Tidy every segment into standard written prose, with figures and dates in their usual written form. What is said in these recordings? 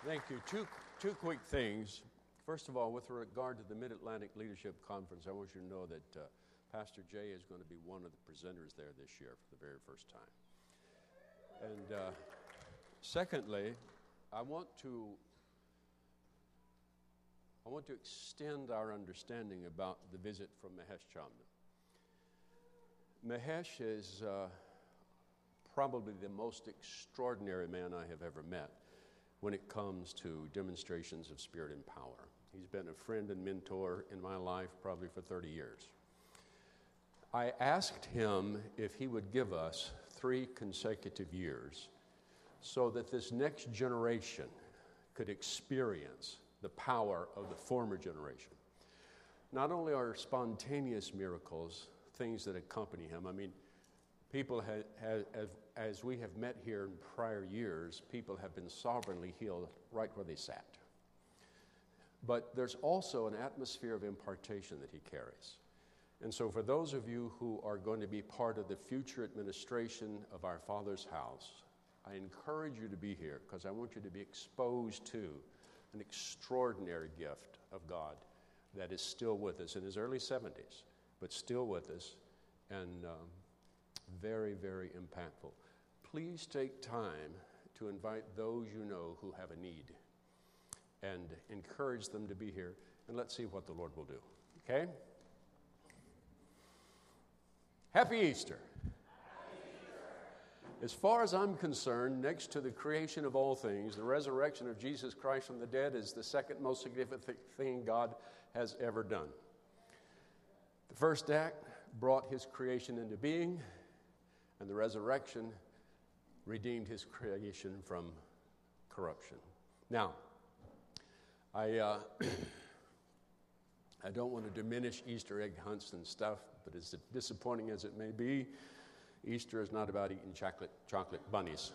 Thank you. Two quick things. First of all, with regard to the Mid-Atlantic Leadership Conference, I want you to know that Pastor Jay is going to be one of the presenters there this year for the very first time. And secondly, I want to extend our understanding about the visit from Mahesh Chandna. Mahesh is probably the most extraordinary man I have ever met when it comes to demonstrations of spirit and power. He's been a friend and mentor in my life probably for 30 years. I asked him if he would give us 3 consecutive years so that this next generation could experience the power of the former generation. Not only are spontaneous miracles things that accompany him. I mean, people as we have met here in prior years, people have been sovereignly healed right where they sat. But there's also an atmosphere of impartation that he carries. And so for those of you who are going to be part of the future administration of our Father's house, I encourage you to be here because I want you to be exposed to an extraordinary gift of God that is still with us in his early 70s, but still with us and very, very impactful. Please take time to invite those you know who have a need and encourage them to be here, and let's see what the Lord will do. Okay? Happy Easter. As far as I'm concerned, next to the creation of all things, the resurrection of Jesus Christ from the dead is the second most significant thing God has ever done. The first act brought his creation into being, and the resurrection redeemed his creation from corruption. Now, I don't want to diminish Easter egg hunts and stuff, but as disappointing as it may be, Easter is not about eating chocolate bunnies.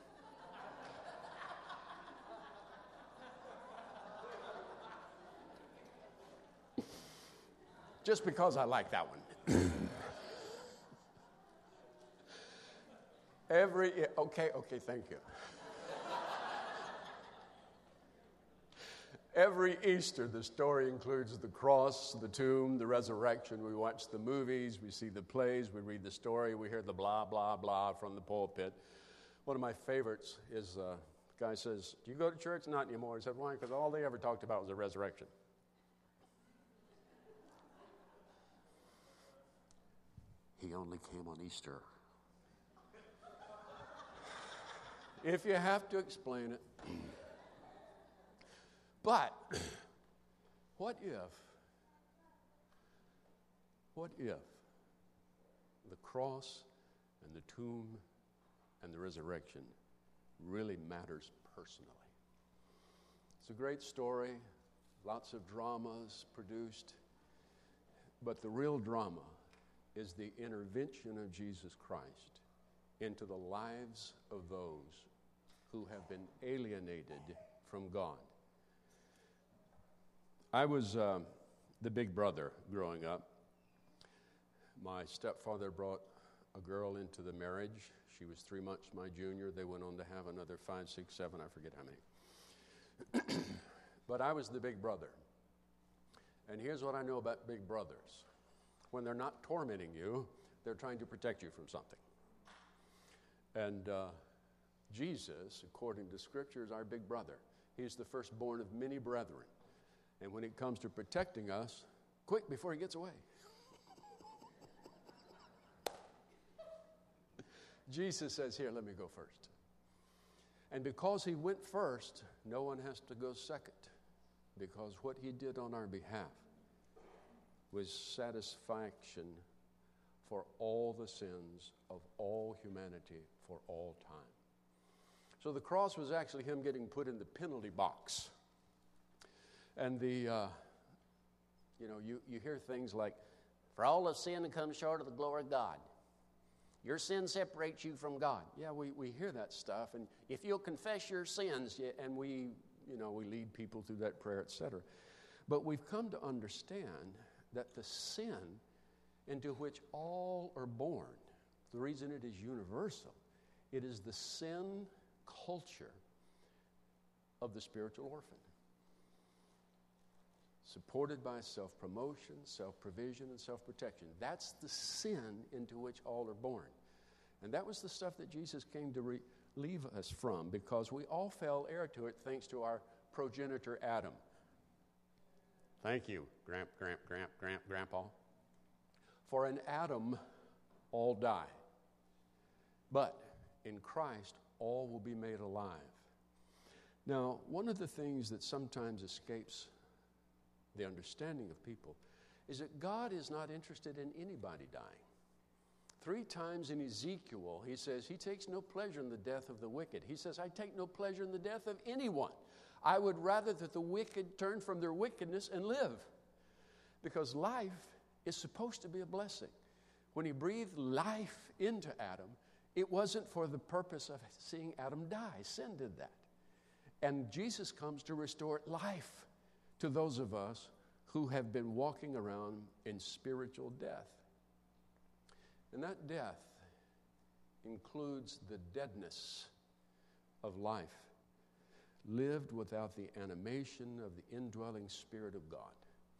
Just because I like that one. Okay, thank you. Every Easter, the story includes the cross, the tomb, the resurrection. We watch the movies, we see the plays, we read the story, we hear the blah, blah, blah from the pulpit. One of my favorites is a guy says, "Do you go to church?" "Not anymore." He said, "Why?" "Because all they ever talked about was the resurrection." He only came on Easter. If you have to explain it. But what if the cross and the tomb and the resurrection really matters personally? It's a great story, lots of dramas produced, but the real drama is the intervention of Jesus Christ into the lives of those who have been alienated from God. I was the big brother growing up. My stepfather brought a girl into the marriage. She was 3 months my junior. They went on to have another 5, 6, 7, I forget how many. But I was the big brother. And here's what I know about big brothers. When they're not tormenting you, they're trying to protect you from something. And Jesus, according to Scripture, is our big brother. He's the firstborn of many brethren. And when it comes to protecting us, quick before he gets away. Jesus says, "Here, let me go first." And because he went first, no one has to go second. Because what he did on our behalf was satisfaction for all the sins of all humanity for all time. So the cross was actually him getting put in the penalty box. And you hear things like, "For all of sin comes short of the glory of God. Your sin separates you from God." Yeah, we hear that stuff. And if you'll confess your sins, and we lead people through that prayer, etc. But we've come to understand that the sin into which all are born, the reason it is universal, it is the sin culture of the spiritual orphan. Supported by self-promotion, self-provision, and self-protection. That's the sin into which all are born. And that was the stuff that Jesus came to relieve us from, because we all fell heir to it thanks to our progenitor Adam. Thank you, Grandpa. For in Adam, all die. But in Christ, all will be made alive. Now, one of the things that sometimes escapes the understanding of people is that God is not interested in anybody dying. 3 times in Ezekiel, he says, he takes no pleasure in the death of the wicked. He says, I take no pleasure in the death of anyone. I would rather that the wicked turn from their wickedness and live. Because life is supposed to be a blessing. When he breathed life into Adam, it wasn't for the purpose of seeing Adam die. Sin did that. And Jesus comes to restore life to those of us who have been walking around in spiritual death. And that death includes the deadness of life, lived without the animation of the indwelling Spirit of God.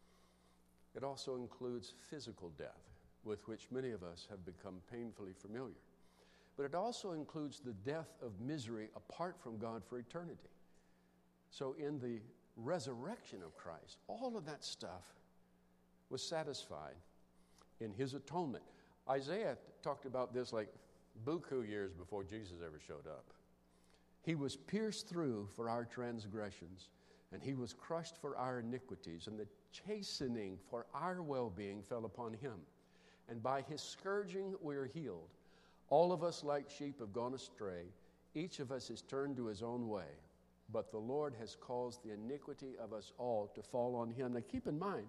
It also includes physical death, with which many of us have become painfully familiar. But it also includes the death of misery apart from God for eternity. So in the resurrection of Christ, all of that stuff was satisfied in his atonement. Isaiah talked about this like buku years before Jesus ever showed up. He was pierced through for our transgressions, and he was crushed for our iniquities, and the chastening for our well-being fell upon him. And by his scourging we are healed. All of us like sheep have gone astray. Each of us has turned to his own way. But the Lord has caused the iniquity of us all to fall on him. Now keep in mind,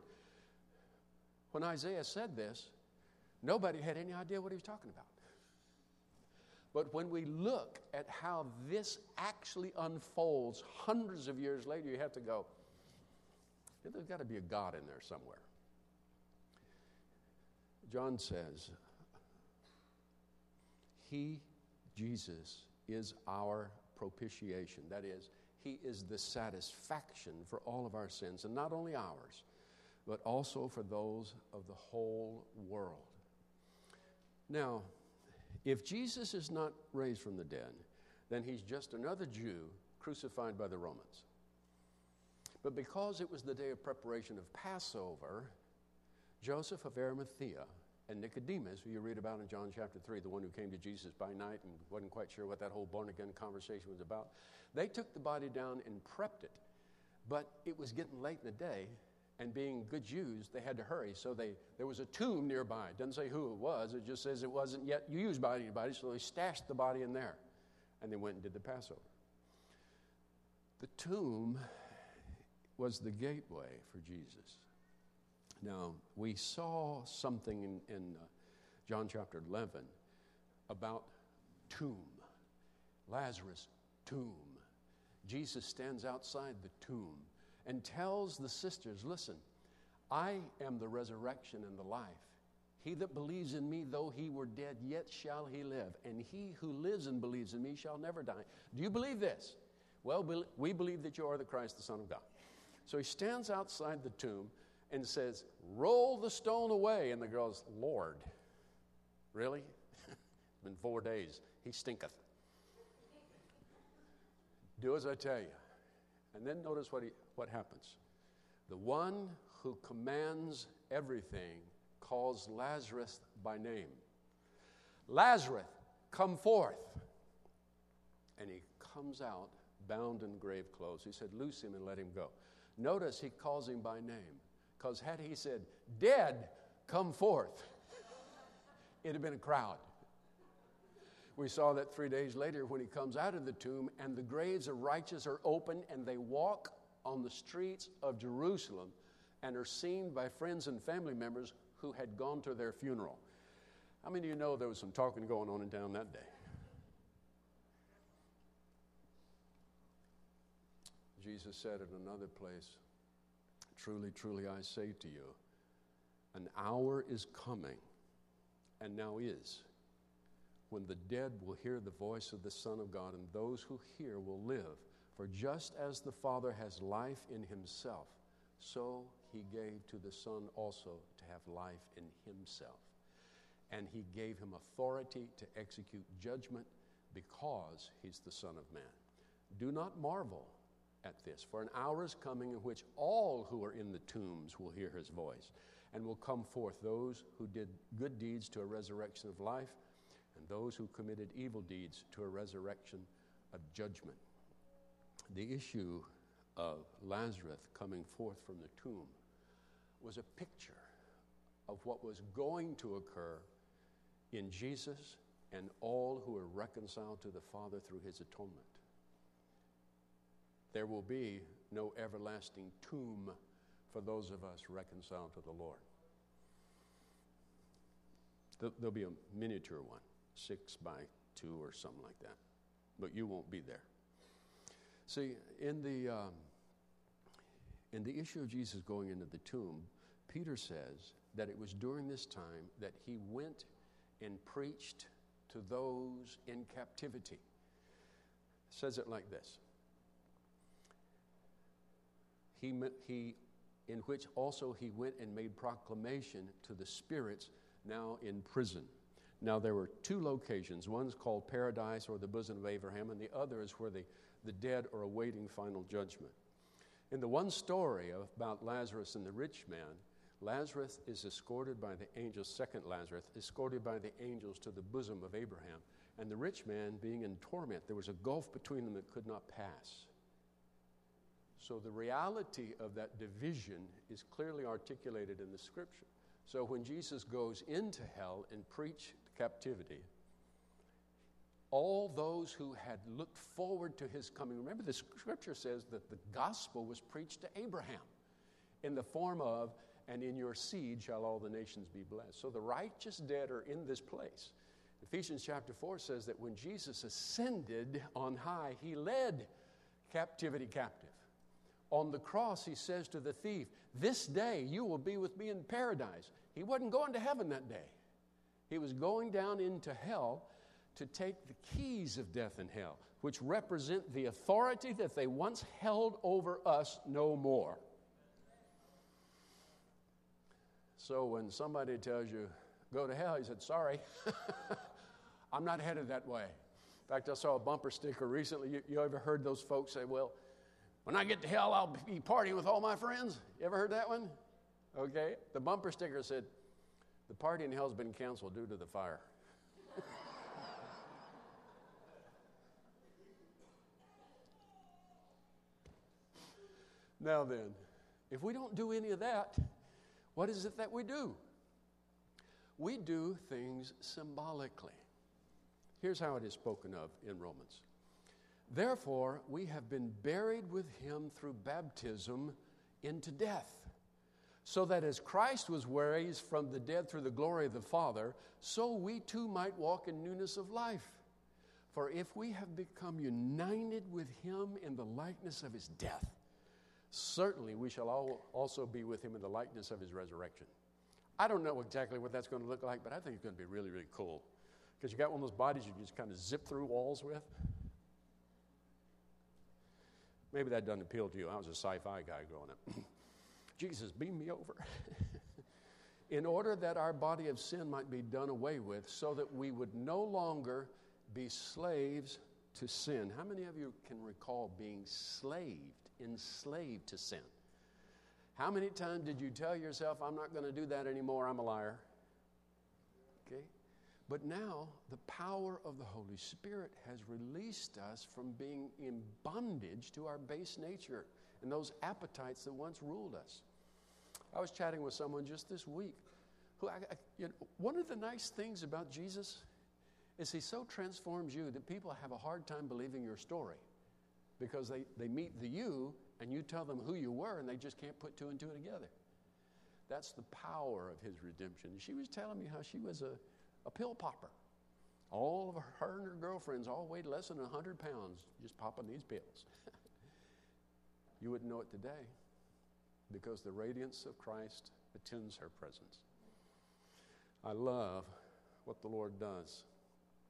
when Isaiah said this, nobody had any idea what he was talking about. But when we look at how this actually unfolds hundreds of years later, you have to go, there's got to be a God in there somewhere. John says, he, Jesus, is our propitiation. That is, he is the satisfaction for all of our sins, and not only ours, but also for those of the whole world. Now, if Jesus is not raised from the dead, then he's just another Jew crucified by the Romans. But because it was the day of preparation of Passover, Joseph of Arimathea and Nicodemus, who you read about in John chapter 3, the one who came to Jesus by night and wasn't quite sure what that whole born-again conversation was about, they took the body down and prepped it. But it was getting late in the day, and being good Jews, they had to hurry. So there was a tomb nearby. It doesn't say who it was. It just says it wasn't yet used by anybody, so they stashed the body in there. And they went and did the Passover. The tomb was the gateway for Jesus. Now, we saw something in John chapter 11 about tomb. Lazarus' tomb. Jesus stands outside the tomb and tells the sisters, listen, I am the resurrection and the life. He that believes in me, though he were dead, yet shall he live. And he who lives and believes in me shall never die. Do you believe this? Well, we believe that you are the Christ, the Son of God. So he stands outside the tomb and says, roll the stone away. And the girl's, Lord, really? It's been 4 days. He stinketh. Do as I tell you. And then notice what happens. The one who commands everything calls Lazarus by name. Lazarus, come forth. And he comes out bound in grave clothes. He said, loose him and let him go. Notice he calls him by name. Because had he said, dead, come forth, it'd have been a crowd. We saw that 3 days later when he comes out of the tomb and the graves of righteous are open and they walk on the streets of Jerusalem and are seen by friends and family members who had gone to their funeral. How many of you know there was some talking going on in town that day? Jesus said in another place, truly, truly, I say to you, an hour is coming, and now is, when the dead will hear the voice of the Son of God, and those who hear will live. For just as the Father has life in himself, so he gave to the Son also to have life in himself. And he gave him authority to execute judgment because he's the Son of Man. Do not marvel at this, for an hour is coming in which all who are in the tombs will hear his voice, and will come forth those who did good deeds to a resurrection of life, and those who committed evil deeds to a resurrection of judgment. The issue of Lazarus coming forth from the tomb was a picture of what was going to occur in Jesus and all who are reconciled to the Father through his atonement. There will be no everlasting tomb for those of us reconciled to the Lord. There'll be a miniature one, 6 by 2 or something like that, but you won't be there. See, in the issue of Jesus going into the tomb, Peter says that it was during this time that he went and preached to those in captivity. It says it like this. In which also he went and made proclamation to the spirits now in prison. Now there were 2 locations. One is called Paradise, or the bosom of Abraham, and the other is where the dead are awaiting final judgment. In the one story about Lazarus and the rich man, Lazarus is escorted by the angels, second Lazarus, escorted by the angels to the bosom of Abraham, and the rich man being in torment. There was a gulf between them that could not pass. So the reality of that division is clearly articulated in the Scripture. So when Jesus goes into hell and preached captivity, all those who had looked forward to his coming, remember the Scripture says that the gospel was preached to Abraham in the form of, and in your seed shall all the nations be blessed. So the righteous dead are in this place. Ephesians chapter 4 says that when Jesus ascended on high, he led captivity captive. On the cross, he says to the thief, this day you will be with me in paradise. He wasn't going to heaven that day. He was going down into hell to take the keys of death and hell, which represent the authority that they once held over us no more. So when somebody tells you, go to hell, he said, sorry, I'm not headed that way. In fact, I saw a bumper sticker recently. You ever heard those folks say, well, when I get to hell, I'll be partying with all my friends? You ever heard that one? Okay. The bumper sticker said, the party in hell has been canceled due to the fire. Now then, if we don't do any of that, what is it that we do? We do things symbolically. Here's how it is spoken of in Romans. Therefore, we have been buried with him through baptism into death, so that as Christ was raised from the dead through the glory of the Father, so we too might walk in newness of life. For if we have become united with him in the likeness of his death, certainly we shall also be with him in the likeness of his resurrection. I don't know exactly what that's going to look like, but I think it's going to be really, really cool. Because you got one of those bodies you just kind of zip through walls with. Maybe that doesn't appeal to you. I was a sci-fi guy growing up. Jesus, beam me over. In order that our body of sin might be done away with, so that we would no longer be slaves to sin. How many of you can recall being enslaved to sin? How many times did you tell yourself, I'm not going to do that anymore, I'm a liar? Okay? But now, the power of the Holy Spirit has released us from being in bondage to our base nature and those appetites that once ruled us. I was chatting with someone just this week who, one of the nice things about Jesus is he so transforms you that people have a hard time believing your story because they meet the you and you tell them who you were and they just can't put 2 and 2 together. That's the power of his redemption. She was telling me how she was a pill popper. All of her and her girlfriends all weighed less than 100 pounds just popping these pills. You wouldn't know it today because the radiance of Christ attends her presence. I love what the Lord does.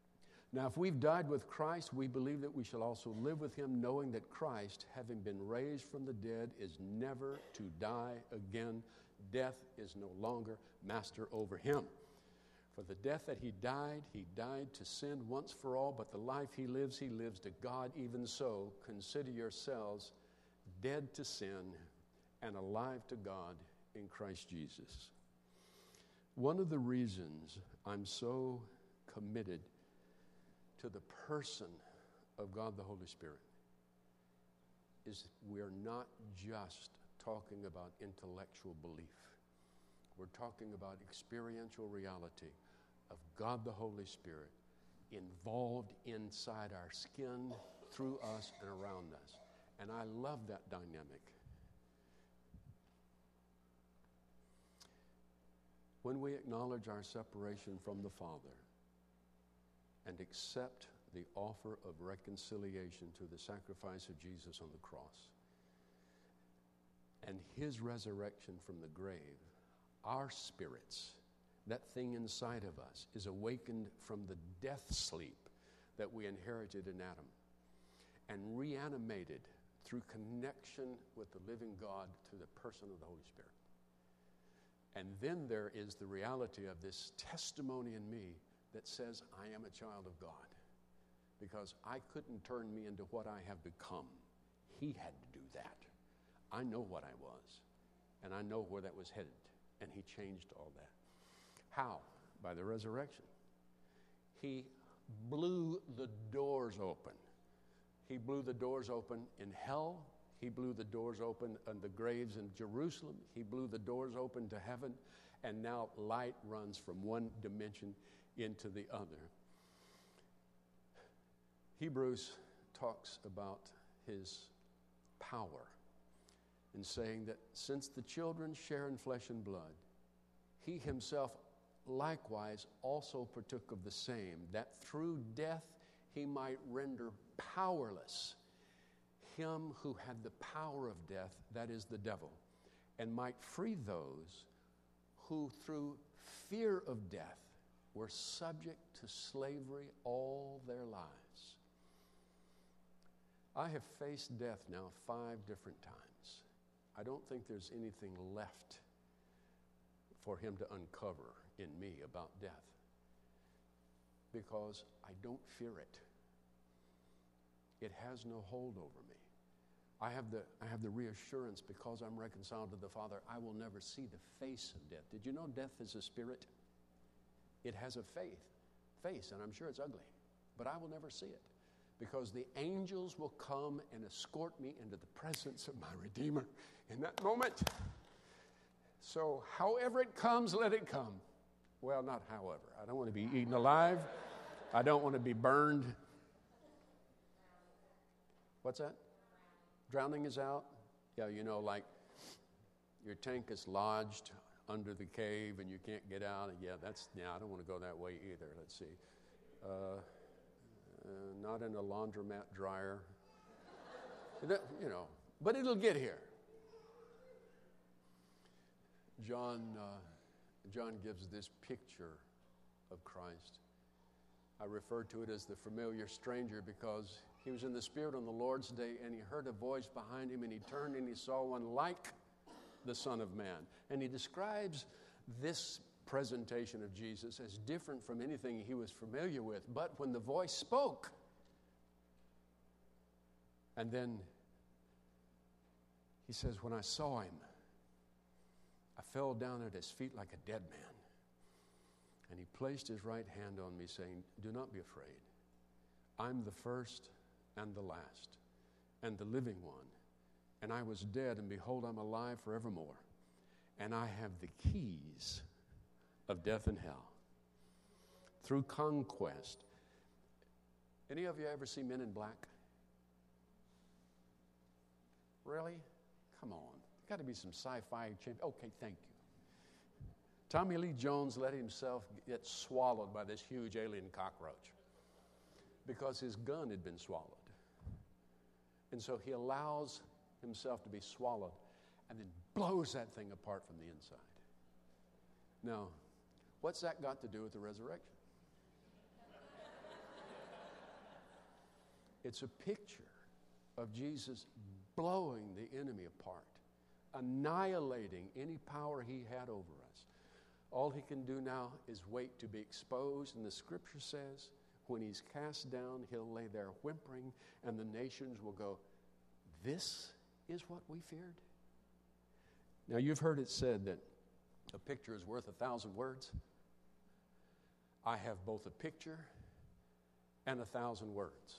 Now, if we've died with Christ, we believe that we shall also live with him, knowing that Christ, having been raised from the dead, is never to die again. Death is no longer master over him. For the death that he died to sin once for all, but the life he lives to God. Even so, consider yourselves dead to sin and alive to God in Christ Jesus. One of the reasons I'm so committed to the person of God the Holy Spirit is we're not just talking about intellectual belief. We're talking about experiential reality of God the Holy Spirit involved inside our skin, through us, and around us. And I love that dynamic. When we acknowledge our separation from the Father and accept the offer of reconciliation through the sacrifice of Jesus on the cross and his resurrection from the grave, our spirits, that thing inside of us, is awakened from the death sleep that we inherited in Adam and reanimated through connection with the living God through the person of the Holy Spirit. And then there is the reality of this testimony in me that says I am a child of God, because I couldn't turn me into what I have become. He had to do that. I know what I was, and I know where that was headed, and he changed all that. How? By the resurrection. He blew the doors open. He blew the doors open in hell. He blew the doors open in the graves in Jerusalem. He blew the doors open to heaven, and now light runs from one dimension into the other. Hebrews talks about his power in saying that since the children share in flesh and blood, he himself likewise also partook of the same, that through death he might render powerless him who had the power of death, that is the devil, and might free those who through fear of death were subject to slavery all their lives. I have faced death now 5 different times. I don't think there's anything left for him to uncover in me about death, because I don't fear it. It has no hold over me. I have the reassurance, because I'm reconciled to the Father, I will never see the face of death. Did you know death is a spirit? It has a face, and I'm sure it's ugly, but I will never see it, because the angels will come and escort me into the presence of my Redeemer in that moment. So however it comes, let it come. Well, not however. I don't want to be eaten alive. I don't want to be burned. What's that? Drowning is out? Yeah, you know, like your tank is lodged under the cave and you can't get out. Yeah, I don't want to go that way either. Let's see. Not in a laundromat dryer. But it'll get here. John gives this picture of Christ. I refer to it as the familiar stranger, because he was in the Spirit on the Lord's day, and he heard a voice behind him, and he turned and he saw one like the Son of Man. And he describes this presentation of Jesus as different from anything he was familiar with. But when the voice spoke, and then he says, when I saw him, I fell down at his feet like a dead man. And he placed his right hand on me, saying, do not be afraid. I'm the first and the last and the living one. And I was dead, and behold, I'm alive forevermore. And I have the keys of death and hell. Through conquest. Any of you ever see Men in Black? Really? Come on. Got to be some sci-fi champion. Okay, thank you. Tommy Lee Jones let himself get swallowed by this huge alien cockroach because his gun had been swallowed. And so he allows himself to be swallowed and then blows that thing apart from the inside. Now, what's that got to do with the resurrection? It's a picture of Jesus blowing the enemy apart, annihilating any power he had over us. All he can do now is wait to be exposed, and the scripture says, when he's cast down, he'll lay there whimpering, and the nations will go, this is what we feared? Now, you've heard it said that a picture is worth 1,000 words. I have both a picture and 1,000 words.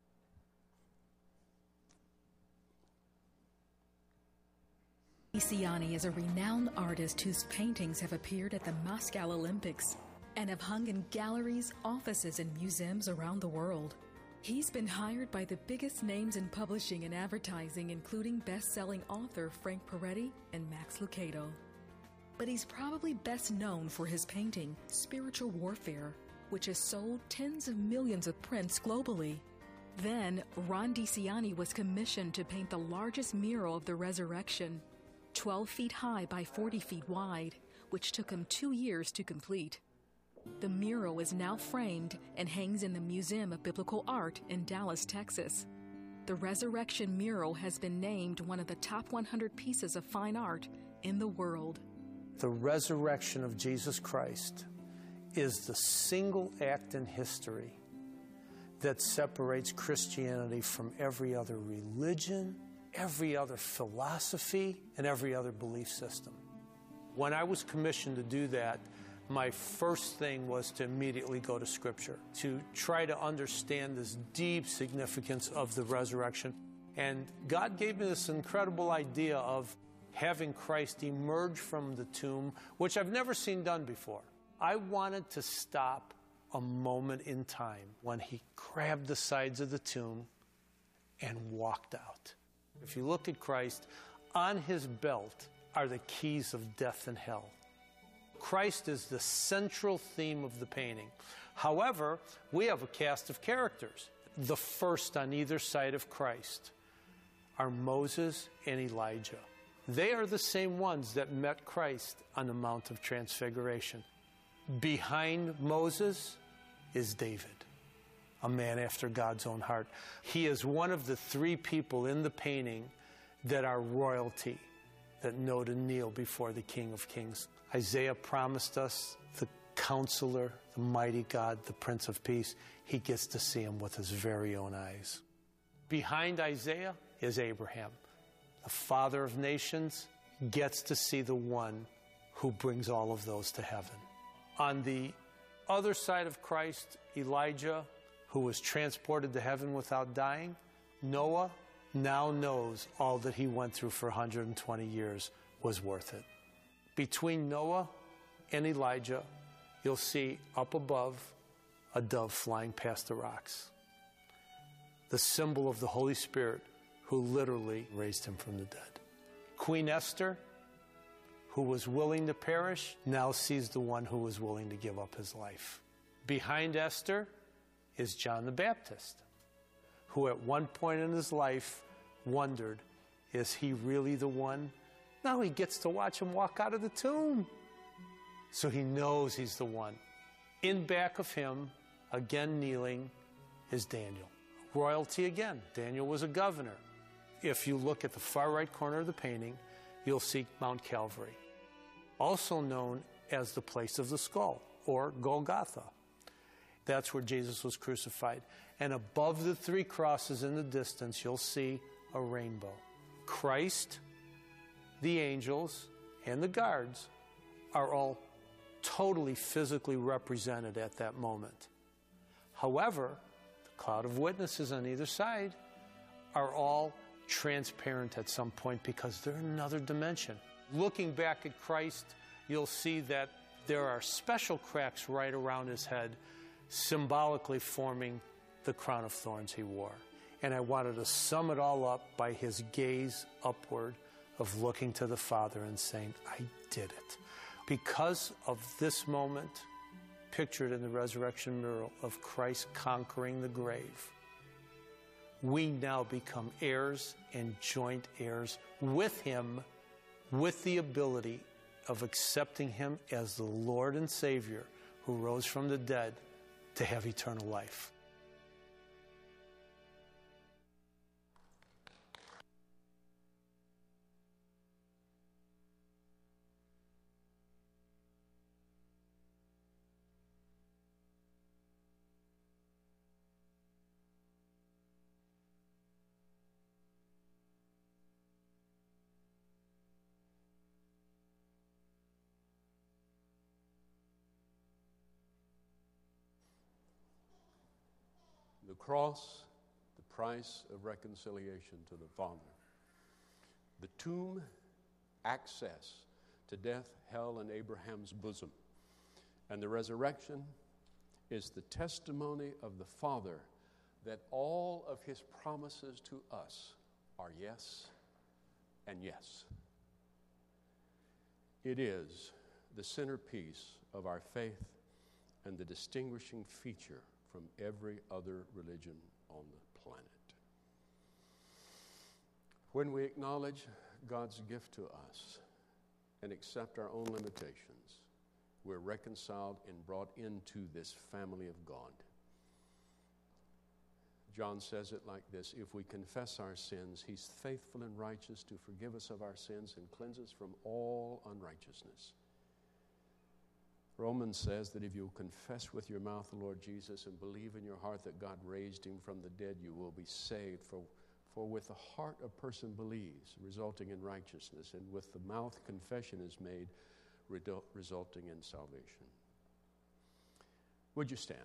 DiCianni is a renowned artist whose paintings have appeared at the Moscow Olympics and have hung in galleries, offices, and museums around the world. He's been hired by the biggest names in publishing and advertising, including best-selling author Frank Peretti and Max Lucado. But he's probably best known for his painting, Spiritual Warfare, which has sold tens of millions of prints globally. Then, Ron DiCianni was commissioned to paint the largest mural of the resurrection, 12 feet high by 40 feet wide, which took him 2 years to complete. The mural is now framed and hangs in the Museum of Biblical Art in Dallas, Texas. The Resurrection mural has been named one of the top 100 pieces of fine art in the world. The resurrection of Jesus Christ is the single act in history that separates Christianity from every other religion, every other philosophy, and every other belief system. When I was commissioned to do that, my first thing was to immediately go to Scripture, to try to understand this deep significance of the resurrection. And God gave me this incredible idea of having Christ emerge from the tomb, which I've never seen done before. I wanted to stop a moment in time when he grabbed the sides of the tomb and walked out. If you look at Christ, on his belt are the keys of death and hell. Christ is the central theme of the painting. However, we have a cast of characters. The first on either side of Christ are Moses and Elijah. They are the same ones that met Christ on the Mount of Transfiguration. Behind Moses is David, a man after God's own heart. He is one of the 3 people in the painting that are royalty, that know to kneel before the King of Kings. Isaiah promised us the Counselor, the mighty God, the Prince of Peace. He gets to see him with his very own eyes. Behind Isaiah is Abraham. The father of nations gets to see the one who brings all of those to heaven. On the other side of Christ, Elijah, who was transported to heaven without dying. Noah now knows all that he went through for 120 years was worth it. Between Noah and Elijah, you'll see up above a dove flying past the rocks, the symbol of the Holy Spirit who literally raised him from the dead. Queen Esther, who was willing to perish, now sees the one who was willing to give up his life. Behind Esther is John the Baptist, who at one point in his life wondered, is he really the one? Now he gets to watch him walk out of the tomb. So he knows he's the one. In back of him, again kneeling, is Daniel. Royalty again. Daniel was a governor. If you look at the far right corner of the painting, you'll see Mount Calvary, also known as the place of the skull, or Golgotha. That's where Jesus was crucified. And above the 3 crosses in the distance, you'll see a rainbow. Christ, the angels, and the guards are all totally physically represented at that moment. However, the cloud of witnesses on either side are all transparent at some point because they're in another dimension. Looking back at Christ, you'll see that there are special cracks right around his head, symbolically forming the crown of thorns he wore. And I wanted to sum it all up by his gaze upward of looking to the Father and saying, I did it. Because of this moment, pictured in the resurrection mural of Christ conquering the grave, we now become heirs and joint heirs with him, with the ability of accepting him as the Lord and Savior who rose from the dead to have eternal life. cross, the price of reconciliation to the Father. The tomb, access to death, hell, and Abraham's bosom. And the resurrection is the testimony of the Father that all of his promises to us are yes and yes. It is the centerpiece of our faith and the distinguishing feature from every other religion on the planet. When we acknowledge God's gift to us and accept our own limitations, we're reconciled and brought into this family of God. John says it like this: if we confess our sins, he's faithful and righteous to forgive us of our sins and cleanse us from all unrighteousness. Romans says that if you confess with your mouth the Lord Jesus and believe in your heart that God raised him from the dead, you will be saved. For with the heart a person believes, resulting in righteousness, and with the mouth confession is made, resulting in salvation. Would you stand?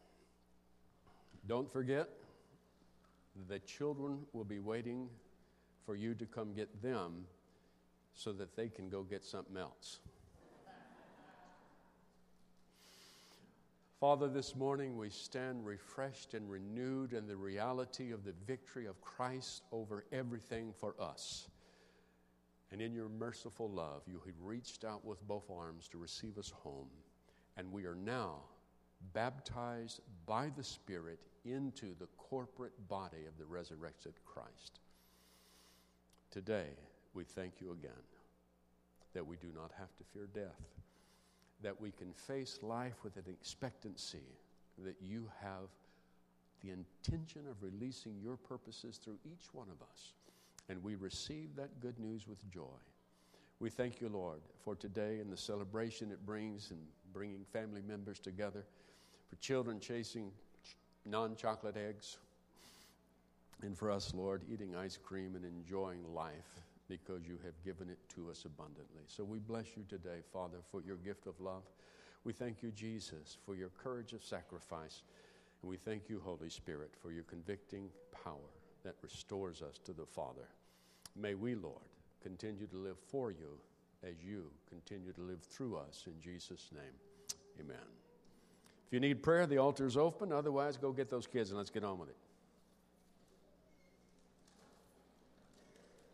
Don't forget, the children will be waiting for you to come get them so that they can go get something else. Father, this morning we stand refreshed and renewed in the reality of the victory of Christ over everything for us. And in your merciful love, you have reached out with both arms to receive us home. And we are now baptized by the Spirit into the corporate body of the resurrected Christ. Today, we thank you again that we do not have to fear death, that we can face life with an expectancy that you have the intention of releasing your purposes through each one of us. And we receive that good news with joy. We thank you, Lord, for today and the celebration it brings in bringing family members together, for children chasing non-chocolate eggs, and for us, Lord, eating ice cream and enjoying life because you have given it to us abundantly. So we bless you today, Father, for your gift of love. We thank you, Jesus, for your courage of sacrifice. And we thank you, Holy Spirit, for your convicting power that restores us to the Father. May we, Lord, continue to live for you as you continue to live through us. In Jesus' name, amen. If you need prayer, the altar is open. Otherwise, go get those kids and let's get on with it.